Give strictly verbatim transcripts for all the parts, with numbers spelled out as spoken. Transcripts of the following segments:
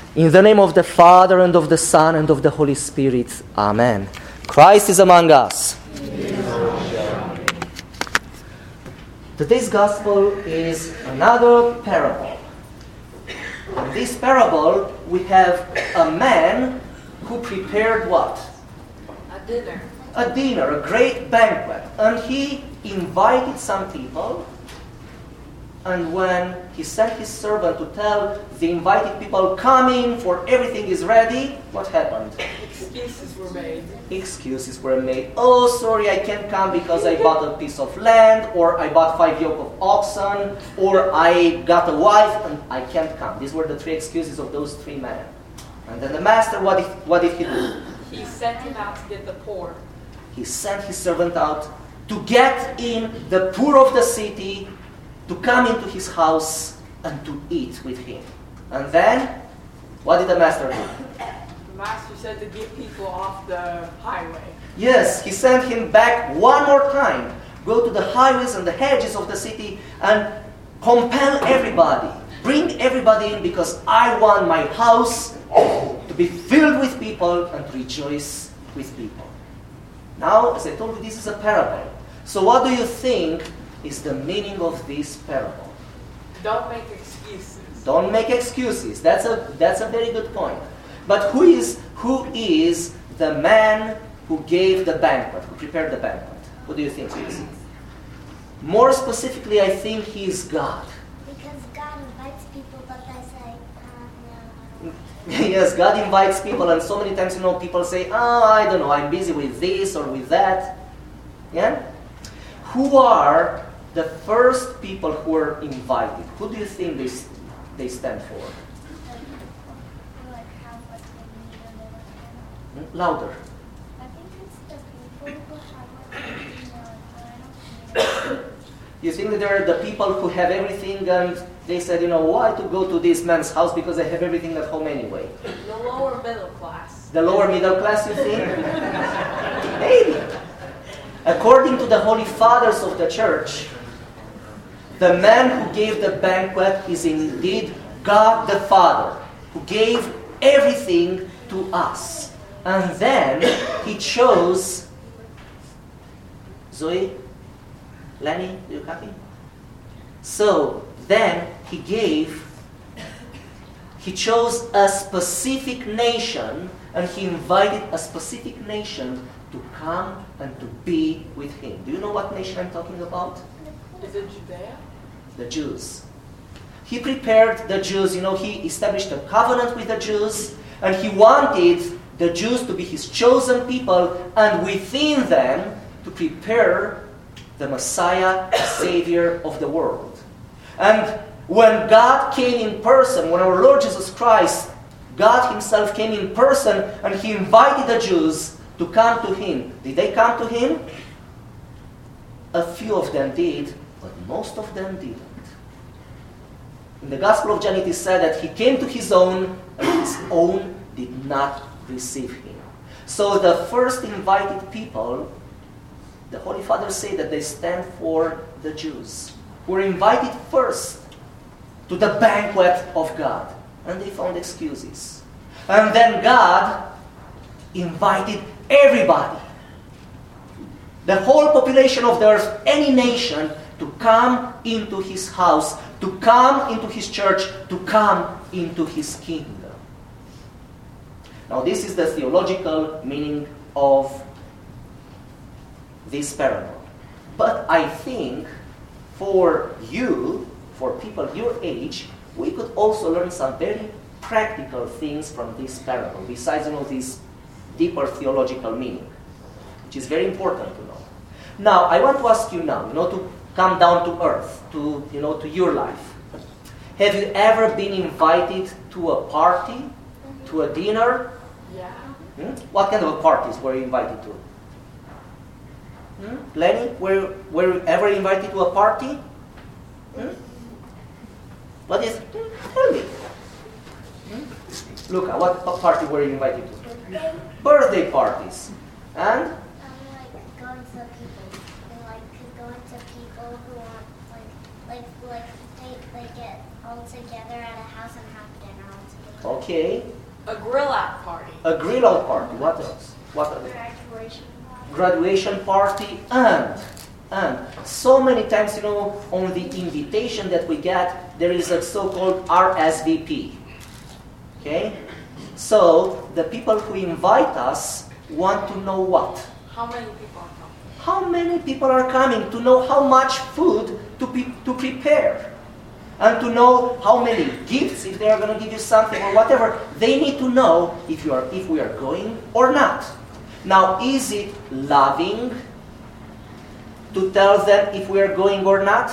In the name of the Father, and of the Son, and of the Holy Spirit. Amen. Christ is among us. Today's gospel is another parable. In this parable, we have a man who prepared what? A dinner. A dinner, a great banquet. And he invited some people. And when he sent his servant to tell the invited people, come in, for everything is ready, what happened? Excuses were made. Excuses were made. Oh, sorry, I can't come because I bought a piece of land, or I bought five yoke of oxen, or I got a wife and I can't come. These were the three excuses of those three men. And then the master, what did, what did he do? He sent him out to get the poor. He sent his servant out to get in the poor of the city, to come into his house and to eat with him. And then, what did the master do? The master said to get people off the highway. Yes, he sent him back one more time. Go to the highways and the hedges of the city and compel everybody. Bring everybody in, because I want my house to be filled with people and to rejoice with people. Now, as I told you, this is a parable. So what do you think is the meaning of this parable? Don't make excuses. Don't make excuses. That's a that's a very good point. But who is who is the man who gave the banquet, who prepared the banquet? Who do you think he is? More specifically, I think he is God. Because God invites people, but they say, uh, no. Yes, God invites people, and so many times, you know, people say, oh, I don't know, I'm busy with this or with that. Yeah? Who are the first people who were invited? Who do you think they, they stand for? Like how what they need and they Hmm? Louder. I think it's the people who have what they need, but I don't know. You think that they're the people who have everything, and they said, you know, why to go to this man's house because I have everything at home anyway? The lower middle class. The lower middle class, you think? Maybe. According to the Holy Fathers of the Church, the man who gave the banquet is indeed God the Father, who gave everything to us. And then he chose Zoe, Lenny, do you copy? So then he gave, he chose a specific nation, and he invited a specific nation to come and to be with him. Do you know what nation I'm talking about? Is it Judea? The Jews. He prepared the Jews, you know, he established a covenant with the Jews, and he wanted the Jews to be his chosen people, and within them to prepare the Messiah, the Savior of the world. And when God came in person, when our Lord Jesus Christ, God himself came in person, and he invited the Jews to come to him. Did they come to him? A few of them did, but most of them didn't. In the Gospel of John it is said that he came to his own, and his own did not receive him. So the first invited people, the Holy Fathers say that they stand for the Jews, who were invited first to the banquet of God, and they found excuses. And then God invited everybody, the whole population of the earth, any nation, to come into his house, to come into his church, to come into his kingdom. Now this is the theological meaning of this parable. But I think for you, for people your age, we could also learn some very practical things from this parable, besides, you know, this deeper theological meaning, which is very important to know. Now, I want to ask you now, you know, to come down to earth, to, you know, to your life. Have you ever been invited to a party, to a dinner? Yeah. Hmm? What kind of parties were you invited to? Hmm? Lenny, were, were you ever invited to a party? Hmm? What is? Tell me. Hmm? Luca, what, what party were you invited to? Birthday, Birthday parties. And? um, like going to people, and like going to people who want like like like they they get all together at a house and have dinner all together. Okay. A grill out party. A grill out party. What else? What else? Graduation party. Graduation party, and and so many times, you know, on the invitation that we get, there is a so-called R S V P. Okay? So the people who invite us want to know what? How many people are coming? How many people are coming, to know how much food to, pe- to prepare, and to know how many gifts, if they are going to give you something or whatever. They need to know if you are if we are going or not. Now, is it loving to tell them if we are going or not?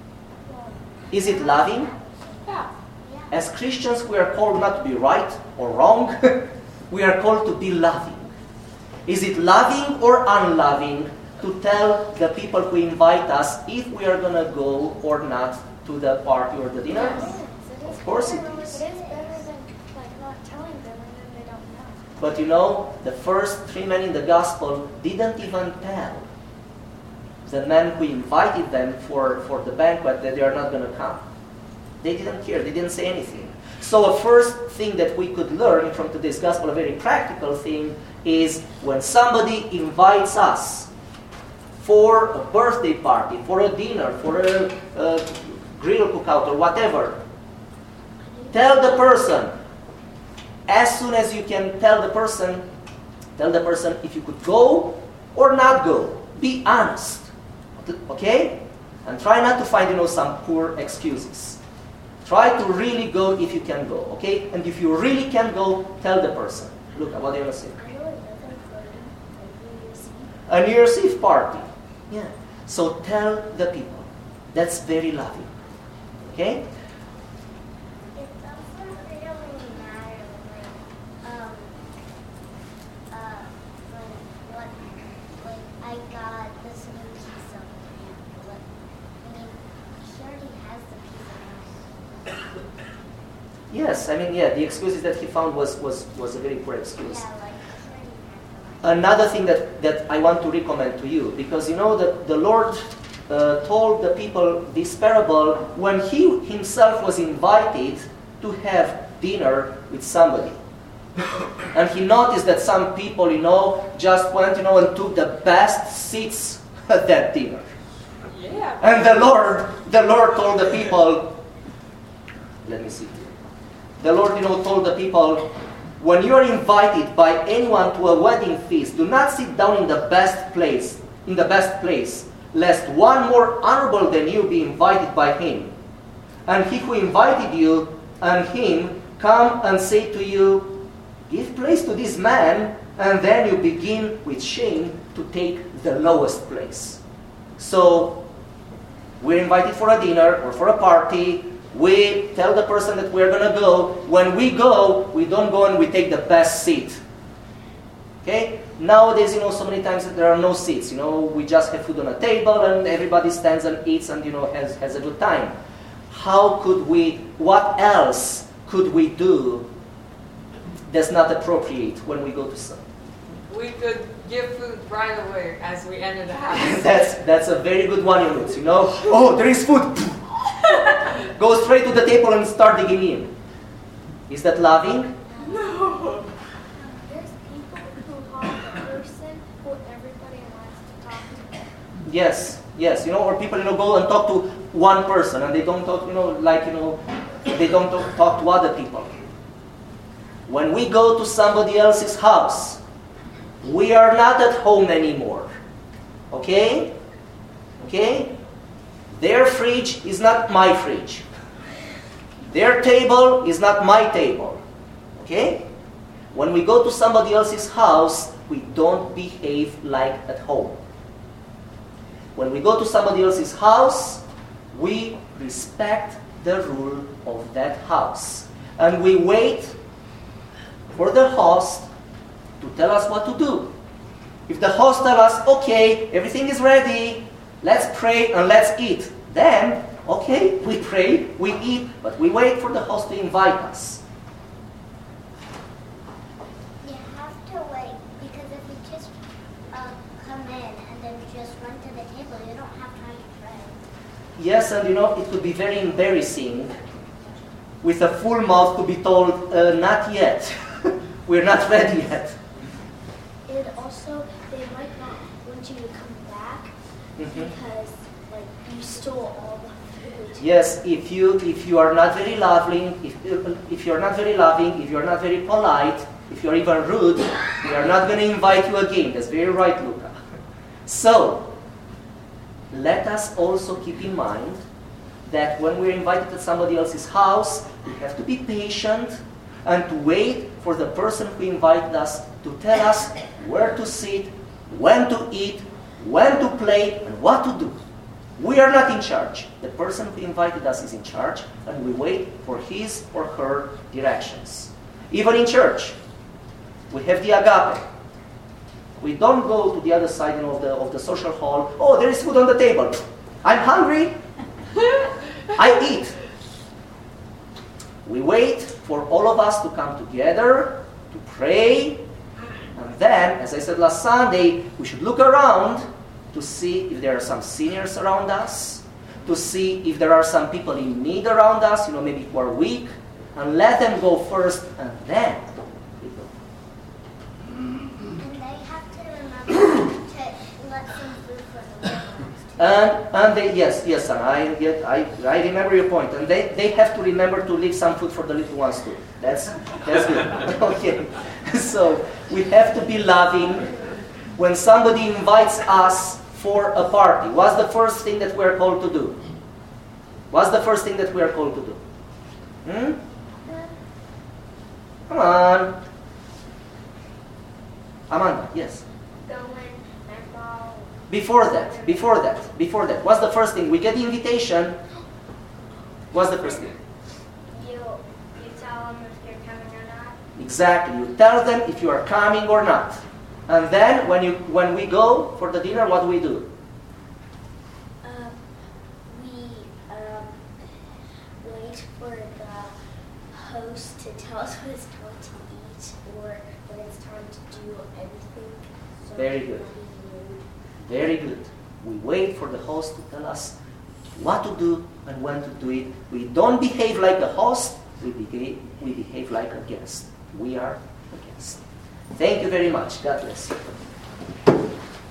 Is it loving? Yeah. As Christians, we are called not to be right or wrong. We are called to be loving. Is it loving or unloving to tell the people who invite us if we are going to go or not to the party or the dinner? Of course it is. It is better than like not telling them and then they don't know. But you know, the first three men in the gospel didn't even tell the men who invited them for, for the banquet that they are not going to come. They didn't care. They didn't say anything. So a first thing that we could learn from today's gospel, a very practical thing, is when somebody invites us for a birthday party, for a dinner, for a, a grill cookout or whatever, tell the person, as soon as you can tell the person, tell the person if you could go or not go. Be honest. Okay? And try not to find, you know, some poor excuses. Try to really go if you can go, okay? And if you really can go, tell the person. Look, what do you want to say? I know it doesn't go to New Year's Eve. A New Year's Eve party. Yeah. So tell the people. That's very loving. Okay? It doesn't really matter when, um, uh, when, what, like, I got this new piece of land. What, I mean, he already has the piece of land. Yes, I mean, yeah, the excuses that he found was, was, was a very poor excuse. Yeah, like, he already has the land. Another thing that, that I want to recommend to you, because you know that the Lord uh, told the people this parable when he himself was invited to have dinner with somebody. And he noticed that some people, you know, just went, you know, and took the best seats at that dinner. Yeah. And the Lord, the Lord told the people, let me see here. The Lord, you know, told the people, when you are invited by anyone to a wedding feast, do not sit down in the best place, in the best place, lest one more honorable than you be invited by him. And he who invited you and him come and say to you, give place to this man, and then you begin with shame to take the lowest place. So, we're invited for a dinner or for a party. We tell the person that we're going to go. When we go, we don't go and we take the best seat. Okay? Nowadays, you know, so many times there are no seats. You know, we just have food on a table and everybody stands and eats and, you know, has, has a good time. How could we, what else could we do that's not appropriate when we go to some? We could give food right away as we enter the house. that's, that's a very good one, Yunus, you know. Oh, there is food. Go straight to the table and start digging in. Is that loving? No. There's people who hog the person who everybody wants to talk to. Yes, yes. You know, or people, you know, go and talk to one person and they don't talk, you know, like, you know, they don't talk, talk to other people. When we go to somebody else's house, we are not at home anymore. Okay? Okay? Their fridge is not my fridge. Their table is not my table. Okay? When we go to somebody else's house, we don't behave like at home. When we go to somebody else's house, we respect the rule of that house. And we wait for the host to tell us what to do. If the host tells us, okay, everything is ready, let's pray and let's eat. Then, okay, we pray, we eat, but we wait for the host to invite us. You have to wait, because if you just uh, come in and then just run to the table, you don't have time to pray. Yes, and you know, it could be very embarrassing with a full mouth to be told, uh, not yet. We're not ready yet. And also, they might not want you to come back Mm-hmm. because, like, you stole all the food. Yes, if you if you are not very loving, if if you're not very loving, if you're not very polite, if you're even rude, we are not going to invite you again. That's very right, Luca. So, let us also keep in mind that when we're invited to somebody else's house, we have to be patient and to wait for the person who invited us to tell us where to sit, when to eat, when to play, and what to do. We are not in charge. The person who invited us is in charge, and we wait for his or her directions. Even in church, we have the agape. We don't go to the other side, you know, of the of the social hall. Oh, there is food on the table. I'm hungry. I eat. We wait for all of us to come together, to pray, and then, as I said last Sunday, we should look around to see if there are some seniors around us, to see if there are some people in need around us, you know, maybe who are weak, and let them go first, and then we go. And they have to remember to let some food for the little ones. And and they yes yes and I get I, I remember your point, and they, they have to remember to leave some food for the little ones too. That's that's good. Okay, so we have to be loving. When somebody invites us for a party, what's the first thing that we're called to do? What's the first thing that we're called to do? Hmm? Come on, Amanda. Yes. Go in and follow. Before that, before that, before that, what's the first thing? We get the invitation. What's the first thing? You, you tell them if you're coming or not. Exactly. You tell them if you are coming or not. And then when you when we go for the dinner, what do we do? Um, we um, wait for the host to tell us when it's time to eat or when it's time to do anything. So Very good. we'll be rude. Very good. We wait for the host to tell us what to do and when to do it. We don't behave like the host. We behave, we behave like a guest. We are a guest. Thank you very much. God bless you.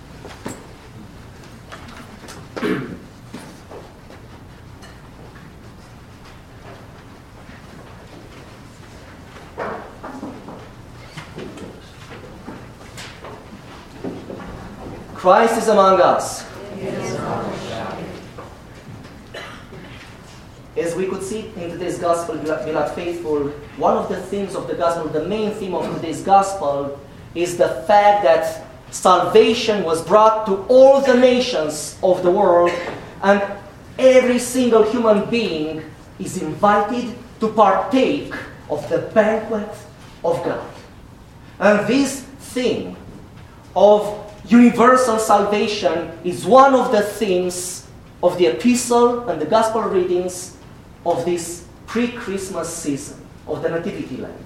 Christ is among us. As we could see in today's gospel, beloved faithful, one of the themes of the gospel, the main theme of today's gospel, is the fact that salvation was brought to all the nations of the world, and every single human being is invited to partake of the banquet of God. And this theme of universal salvation is one of the themes of the epistle and the gospel readings of this pre-Christmas season of the Nativity Land.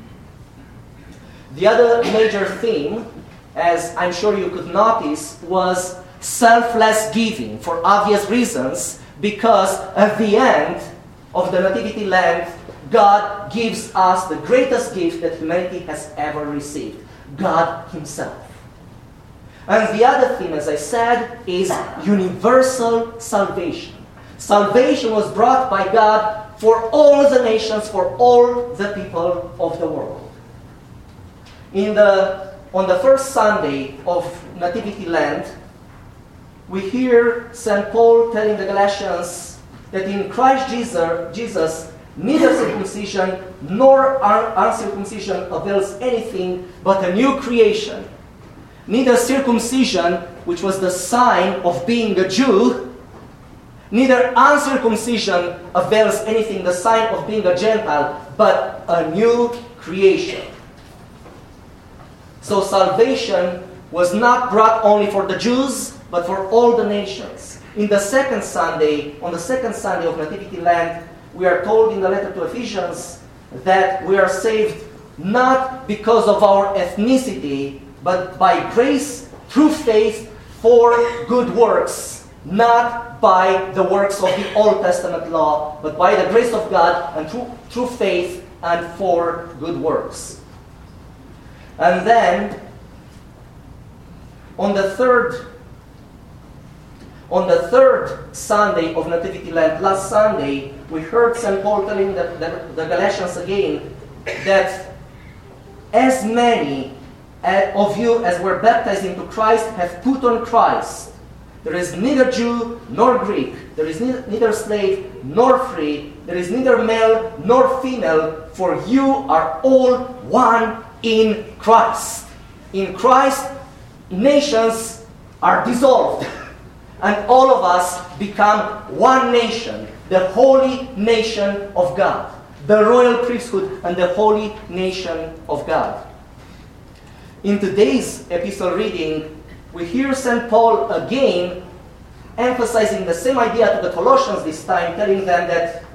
The other major theme, as I'm sure you could notice, was selfless giving, for obvious reasons, because at the end of the Nativity Land, God gives us the greatest gift that humanity has ever received, God Himself. And the other theme, as I said, is universal salvation. Salvation was brought by God for all the nations, for all the people of the world. In the, on the first Sunday of Nativity Land, we hear Saint Paul telling the Galatians that in Christ Jesus, Jesus neither circumcision nor uncircumcision avails anything but a new creation. Neither circumcision, which was the sign of being a Jew, neither uncircumcision avails anything, the sign of being a Gentile, but a new creation. So salvation was not brought only for the Jews, but for all the nations. In the second Sunday, on the second Sunday of Nativity Land, we are told in the letter to Ephesians that we are saved not because of our ethnicity, but by grace through faith for good works, not by the works of the Old Testament law, but by the grace of God and through, through faith and for good works. And then, on the third, on the third Sunday of Nativity Lent, last Sunday, we heard Saint Paul telling the, the, the Galatians again that as many of you as were baptized into Christ have put on Christ. There is neither Jew nor Greek. There is neither, neither slave nor free. There is neither male nor female, for you are all one in Christ. In Christ, nations are dissolved, and all of us become one nation, the holy nation of God, the royal priesthood and the holy nation of God. In today's epistle reading, we hear Saint Paul again emphasizing the same idea to the Colossians this time, telling them that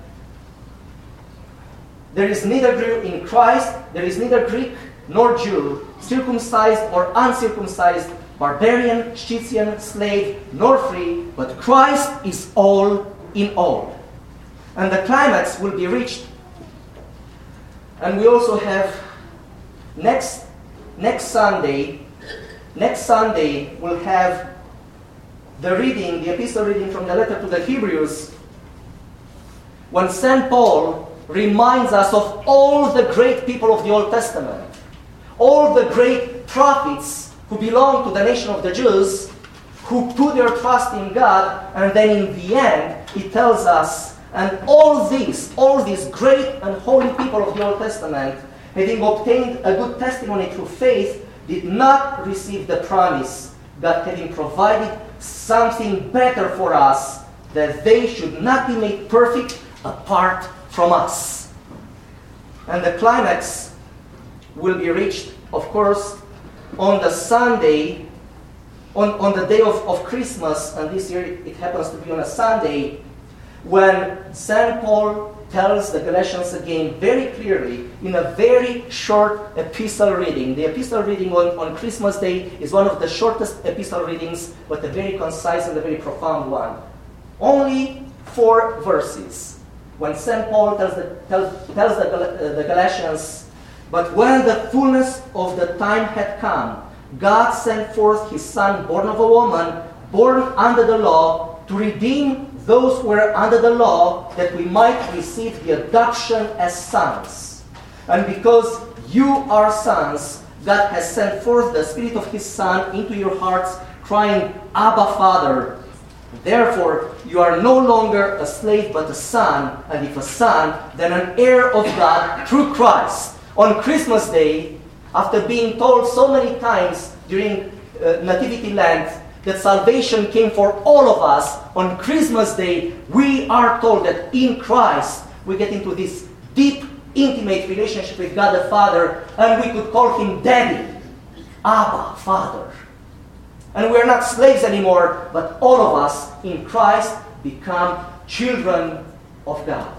there is neither Greek in Christ, there is neither Greek nor Jew, circumcised or uncircumcised, barbarian, Scythian, slave, nor free, but Christ is all in all. And the climax will be reached. And we also have next next Sunday, next Sunday we'll have the reading, the epistle reading from the letter to the Hebrews, when Saint Paul reminds us of all the great people of the Old Testament, all the great prophets who belong to the nation of the Jews, who put their trust in God, and then in the end, he tells us, and all these, all these great and holy people of the Old Testament, having obtained a good testimony through faith, did not receive the promise, God having provided something better for us, that they should not be made perfect apart from us. And the climax will be reached, of course, on the Sunday, on, on the day of, of Christmas, and this year it happens to be on a Sunday, when Saint Paul tells the Galatians again very clearly in a very short epistle reading. The epistle reading on, on Christmas Day is one of the shortest epistle readings, but a very concise and a very profound one. Only four verses. When Saint Paul tells the, tells, tells the, uh, the Galatians, "But when the fullness of the time had come, God sent forth his Son, born of a woman, born under the law, to redeem those who were under the law, that we might receive the adoption as sons. And because you are sons, God has sent forth the Spirit of his Son into your hearts, crying, Abba, Father. Therefore, you are no longer a slave, but a son, and if a son, then an heir of God through Christ." On Christmas Day, after being told so many times during uh, Nativity Lent that salvation came for all of us, on Christmas Day, we are told that in Christ we get into this deep, intimate relationship with God the Father, and we could call him Daddy, Abba, Father. And we're not slaves anymore, but all of us in Christ become children of God.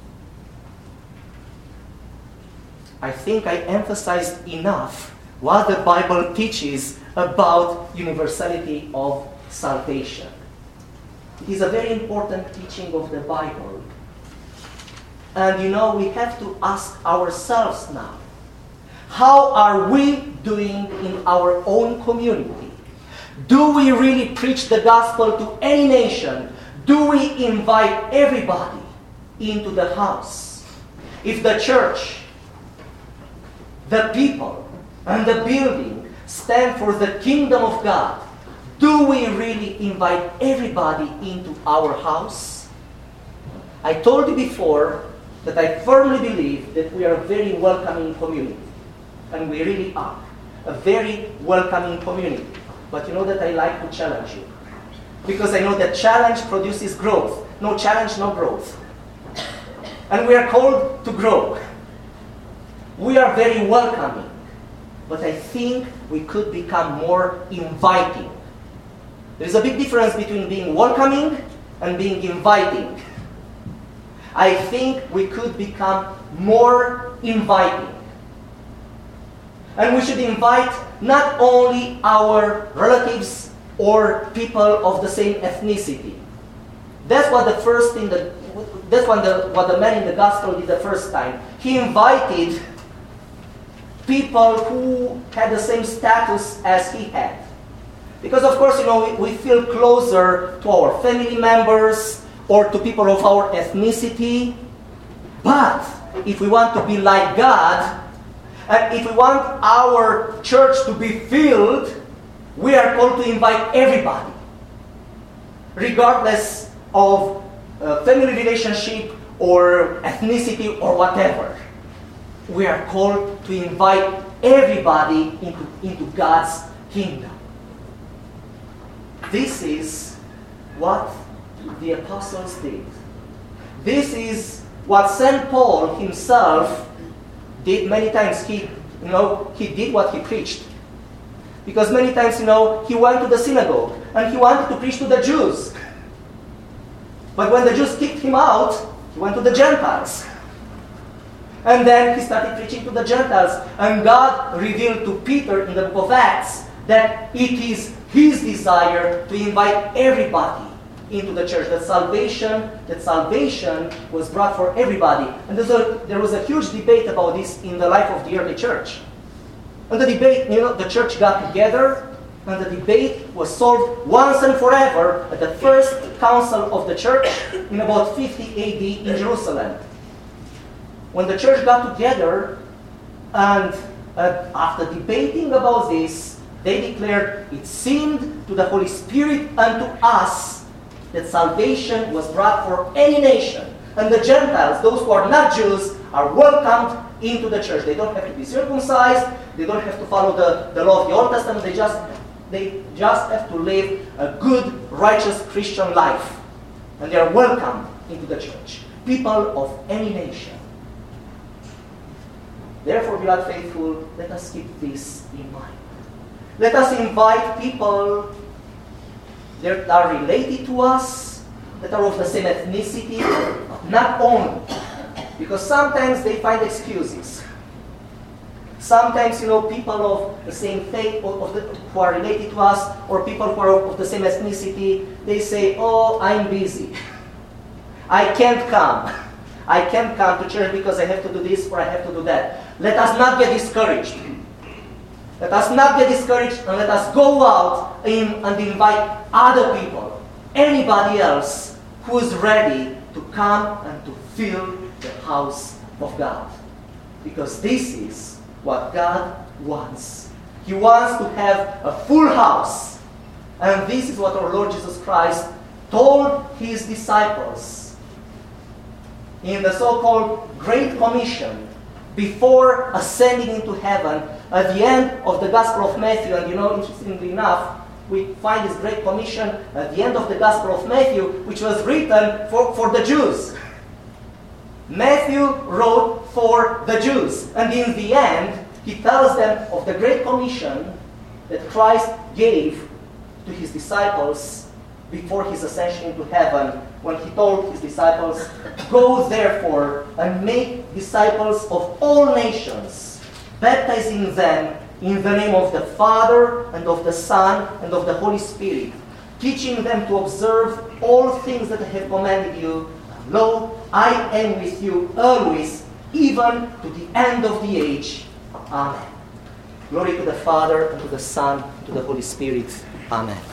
I think I emphasized enough what the Bible teaches about universality of salvation. It is a very important teaching of the Bible. And you know, we have to ask ourselves now, how are we doing in our own community? Do we really preach the gospel to any nation? Do we invite everybody into the house? If the church, the people, and the building stand for the kingdom of God, do we really invite everybody into our house? I told you before that I firmly believe that we are a very welcoming community. And we really are a very welcoming community. But you know that I like to challenge you. Because I know that challenge produces growth. No challenge, no growth. And we are called to grow. We are very welcoming. But I think we could become more inviting. There is a big difference between being welcoming and being inviting. I think we could become more inviting. And we should invite not only our relatives or people of the same ethnicity. That's what the first thing that that's what the what the man in the gospel did the first time. He invited people who had the same status as he had. Because of course, you know, we, we feel closer to our family members or to people of our ethnicity. But if we want to be like God, and if we want our church to be filled, we are called to invite everybody, regardless of uh, family relationship or ethnicity or whatever. We are called to invite everybody into, into God's kingdom. This is what the apostles did. This is what Saint Paul himself did many times. He, you know, he did what he preached. Because many times, you know, he went to the synagogue and he wanted to preach to the Jews. But when the Jews kicked him out, he went to the Gentiles. And then he started preaching to the Gentiles. And God revealed to Peter in the book of Acts that it is his desire to invite everybody into the church. That salvation, that salvation was brought for everybody. And there's a, there was a huge debate about this in the life of the early church. And the debate, you know, the church got together, and the debate was solved once and forever at the first council of the church in about fifty A D in Jerusalem. When the church got together, and uh, after debating about this, they declared, it seemed to the Holy Spirit and to us that salvation was brought for any nation. And the Gentiles, those who are not Jews, are welcomed into the church. They don't have to be circumcised. They don't have to follow the, the law of the Old Testament. They just, they just have to live a good, righteous Christian life. And they are welcomed into the church. People of any nation. Therefore, beloved faithful, let us keep this in mind. Let us invite people that are related to us, that are of the same ethnicity, not only. Because sometimes they find excuses. Sometimes, you know, people of the same faith, of the, who are related to us, or people who are of the same ethnicity, they say, oh, I'm busy. I can't come. I can't come to church because I have to do this or I have to do that. Let us not get discouraged. Let us not get discouraged, and let us go out in and invite other people, anybody else who is ready to come and to fill the house of God. Because this is what God wants. He wants to have a full house. And this is what our Lord Jesus Christ told his disciples in the so-called Great Commission before ascending into heaven at the end of the Gospel of Matthew. And you know, interestingly enough, we find this Great Commission at the end of the Gospel of Matthew, which was written for, for the Jews. Matthew wrote for the Jews. And in the end, he tells them of the Great Commission that Christ gave to his disciples before his ascension into heaven, when he told his disciples, go therefore and make disciples of all nations, baptizing them in the name of the Father and of the Son and of the Holy Spirit, teaching them to observe all things that I have commanded you. And lo, I am with you always, even to the end of the age. Amen. Glory to the Father, and to the Son, and to the Holy Spirit. Amen.